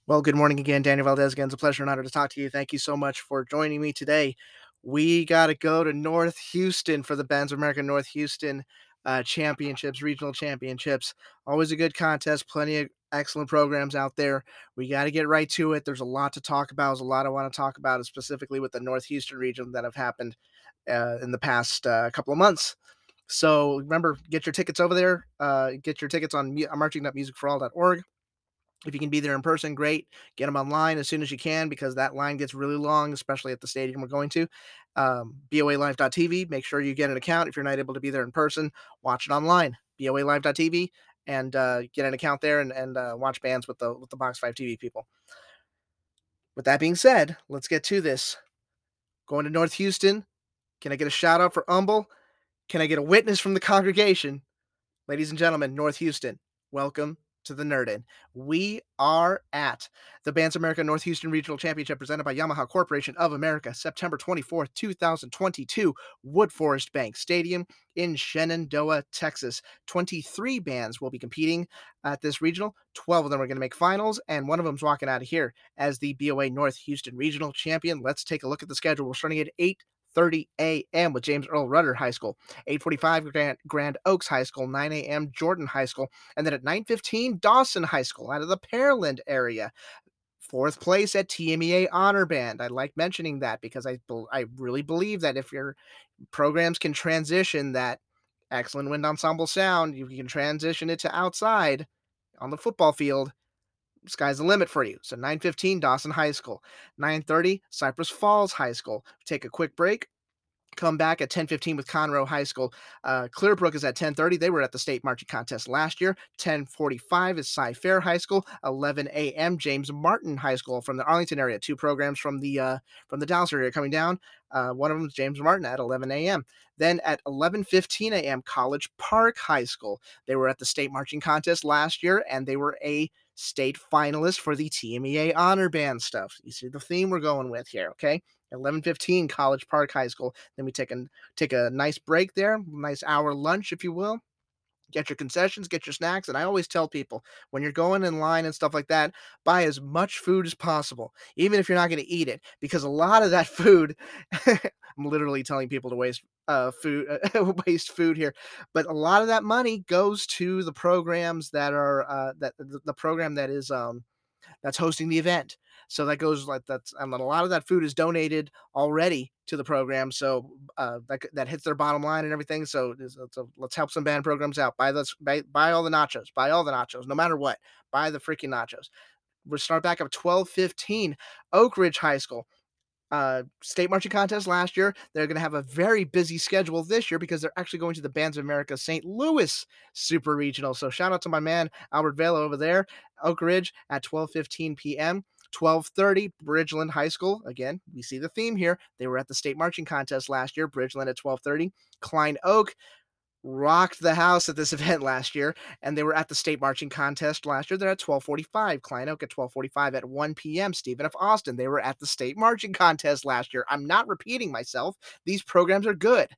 Well, good morning again, Daniel Valdez. Again, it's a pleasure and honor to talk to you. Thank you so much for joining me today. We got to go to North Houston for the Bands of America North Houston championships, regional championships. Always a good contest, plenty of excellent programs out there. We got to get right to it. There's a lot to talk about. There's a lot I want to talk about, specifically with the North Houston region that have happened in the past couple of months. So remember, get your tickets over there. Get your tickets on marchingupmusicforall.org. If you can be there in person, great. Get them online as soon as you can because that line gets really long, especially at the stadium we're going to. BOAlive.tv. Make sure you get an account if you're not able to be there in person. Watch it online. BOAlive.tv and get an account there and watch bands with the Box 5 TV people. With that being said, let's get to this. Going to North Houston. Can I get a shout out for Humble? Can I get a witness from the congregation? Ladies and gentlemen, North Houston, welcome to the Nerd In. We are at the Bands of America North Houston Regional Championship presented by Yamaha Corporation of America, September 24th, 2022, Woodforest Bank Stadium in Shenandoah, Texas. 23 bands will be competing at this regional. 12 of them are going to make finals, and one of them's walking out of here as the BOA North Houston Regional Champion. Let's take a look at the schedule. We're starting at 8:30 a.m. with James Earl Rudder High School, 8:45 Grand Oaks High School, 9 a.m. Jordan High School, and then at 9:15 Dawson High School out of the Pearland area. Fourth place at TMEA Honor Band. I like mentioning that because I really believe that if your programs can transition that excellent wind ensemble sound, you can transition it to outside on the football field. Sky's the limit for you. So 9:15 Dawson High School, 9:30 Cypress Falls High School. Take a quick break. Come back at 10:15 with Conroe High School. Clearbrook is at 10:30. They were at the state marching contest last year. 10:45 is Cy Fair High School. 11 a.m. James Martin High School from the Arlington area. Two programs from the Dallas area coming down. One of them is James Martin at 11 a.m. Then at 11:15 a.m. College Park High School. They were at the state marching contest last year, and they were a state finalist for the TMEA Honor Band stuff. You see the theme we're going with here, okay? 11:15 College Park High School. Then we take a nice break there, nice hour lunch, if you will. Get your concessions, get your snacks, and I always tell people when you're going in line and stuff like that, buy as much food as possible, even if you're not going to eat it, because a lot of that food, I'm literally telling people to waste food here, but a lot of that money goes to the programs that are that the program that is that's hosting the event. So that goes like that's and a lot of that food is donated already to the program. So that hits their bottom line and everything. So let's help some band programs out. Buy all the nachos. Buy all the nachos, no matter what. Buy the freaking nachos. We'll start back up 12:15 Oak Ridge High School. State marching contest last year. They're going to have a very busy schedule this year because they're actually going to the Bands of America St. Louis Super Regional. So shout out to my man Albert Vela over there, Oak Ridge at 12:15 p.m. 12:30 Bridgeland High School. Again, we see the theme here. They were at the state marching contest last year. Bridgeland at 12:30. Klein Oak rocked the house at this event last year, and they were at the state marching contest last year. They're at 12:45. Klein Oak at 12:45 at 1 p.m. Stephen F. Austin. They were at the state marching contest last year. I'm not repeating myself. These programs are good.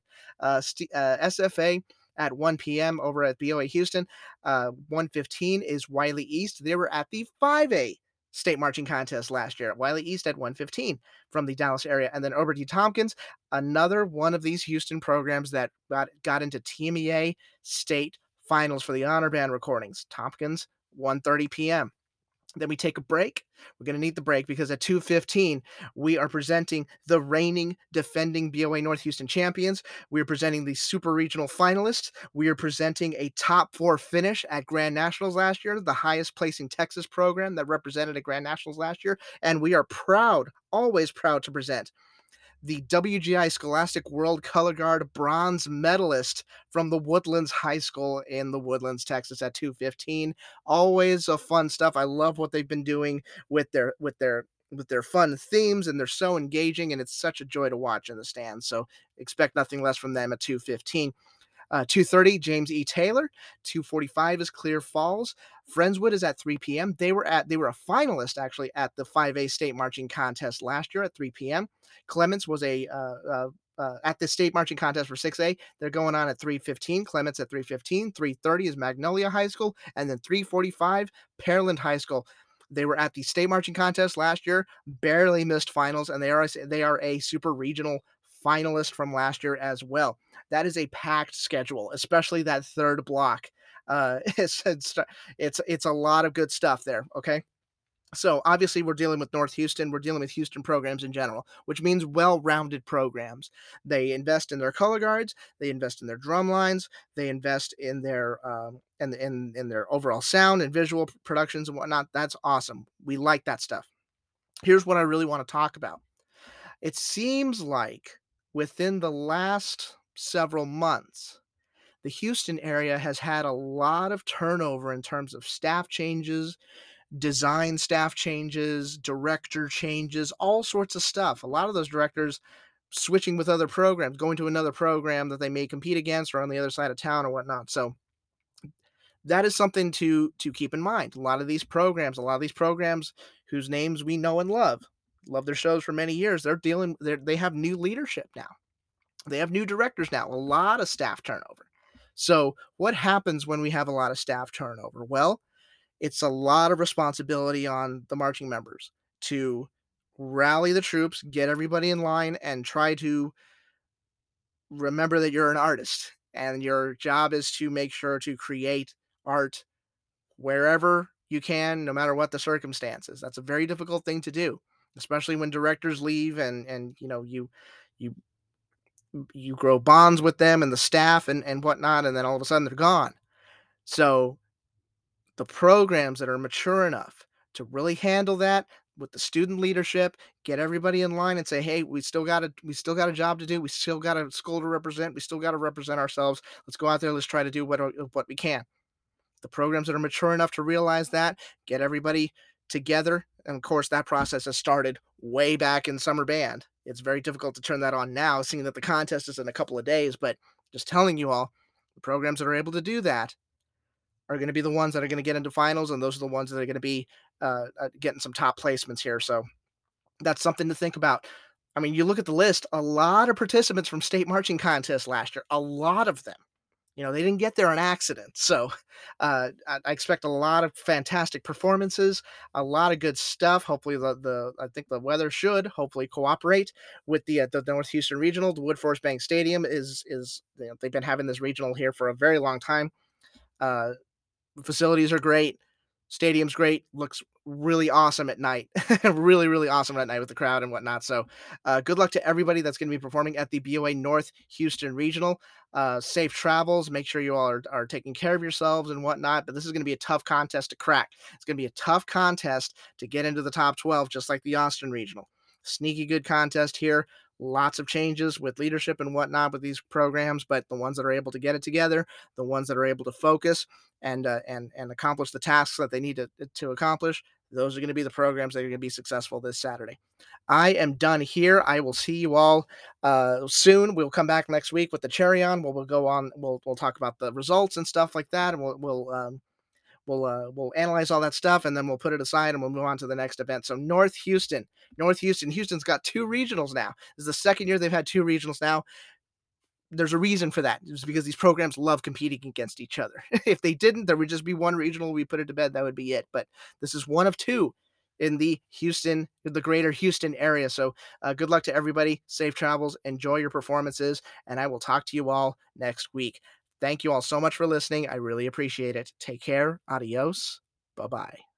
SFA at 1 p.m. over at BOA Houston. 1:15 is Wiley East. They were at the 5A state marching contest last year at Wiley East at 1:15 from the Dallas area. And then Obert D. Tompkins, another one of these Houston programs that got into TMEA state finals for the honor band recordings. Tompkins, 1:30 p.m. Then we take a break. We're going to need the break because at 2:15, we are presenting the reigning defending BOA North Houston champions. We are presenting the super regional finalists. We are presenting a top 4 finish at Grand Nationals last year, the highest placing Texas program that represented at Grand Nationals last year. And we are proud, always proud to present the WGI Scholastic World Color Guard bronze medalist from the Woodlands High School in the Woodlands, Texas at 2:15. Always a fun stuff. I love what they've been doing with their fun themes, and they're so engaging, and it's such a joy to watch in the stands. So expect nothing less from them at 2:15. 2:30 James E. Taylor. 2:45 is Clear Falls. Friendswood is at 3 p.m. They were a finalist actually at the 5A state marching contest last year at 3 p.m. Clements was at the state marching contest for 6A. They're going on at 3:15. Clements at 3:15. 3:30 is Magnolia High School, and then 3:45 Pearland High School. They were at the state marching contest last year, barely missed finals, and they are a super regional finalist from last year as well. That is a packed schedule, especially that third block. It's a lot of good stuff there. Okay, so obviously we're dealing with North Houston. We're dealing with Houston programs in general, which means well-rounded programs. They invest in their color guards. They invest in their drum lines. They invest in their in their overall sound and visual productions and whatnot. That's awesome. We like that stuff. Here's what I really want to talk about. It seems like within the last several months, the Houston area has had a lot of turnover in terms of staff changes, design staff changes, director changes, all sorts of stuff. A lot of those directors switching with other programs, going to another program that they may compete against or on the other side of town or whatnot. So that is something to keep in mind. A lot of these programs whose names we know and love their shows for many years. They have new leadership now. They have new directors now. A lot of staff turnover. So what happens when we have a lot of staff turnover? Well, it's a lot of responsibility on the marching members to rally the troops, get everybody in line, and try to remember that you're an artist and your job is to make sure to create art wherever you can, no matter what the circumstances. That's a very difficult thing to do, especially when directors leave and you you grow bonds with them and the staff and whatnot, and then all of a sudden they're gone. So the programs that are mature enough to really handle that with the student leadership, get everybody in line and say, "Hey, we still got a job to do. We still got a school to represent. We still got to represent ourselves. Let's go out there. Let's try to do what we can." The programs that are mature enough to realize that, get everybody together. And of course, that process has started way back in summer band. It's very difficult to turn that on now, seeing that the contest is in a couple of days. But just telling you all, the programs that are able to do that are going to be the ones that are going to get into finals, and those are the ones that are going to be getting some top placements here. So that's something to think about. I mean, you look at the list, a lot of participants from state marching contests last year, a lot of them. They didn't get there on accident. So I expect a lot of fantastic performances, a lot of good stuff. Hopefully, the I think the weather should hopefully cooperate with the North Houston Regional. The Woodforest Bank Stadium is they've been having this regional here for a very long time. Uh, Facilities are great. Stadium's great. Looks really awesome at night. Really, really awesome at night with the crowd and whatnot. So, good luck to everybody that's going to be performing at the BOA North Houston Regional. Safe travels. Make sure you all are taking care of yourselves and whatnot. But this is going to be a tough contest to crack. It's going to be a tough contest to get into the top 12, just like the Austin Regional. Sneaky good contest here. Lots of changes with leadership and whatnot with these programs, but the ones that are able to get it together, the ones that are able to focus and accomplish the tasks that they need to accomplish, those are going to be the programs that are going to be successful this Saturday. I am done here. I will see you all soon. We'll come back next week with the cherry on. We'll go on. We'll talk about the results and stuff like that, and we'll analyze all that stuff, and then we'll put it aside, and we'll move on to the next event. So Houston's got two regionals now. This is the second year they've had two regionals now. There's a reason for that. It's because these programs love competing against each other. If they didn't, there would just be one regional. We put it to bed. That would be it. But this is one of two in the greater Houston area. So good luck to everybody. Safe travels. Enjoy your performances. And I will talk to you all next week. Thank you all so much for listening. I really appreciate it. Take care. Adios. Bye bye.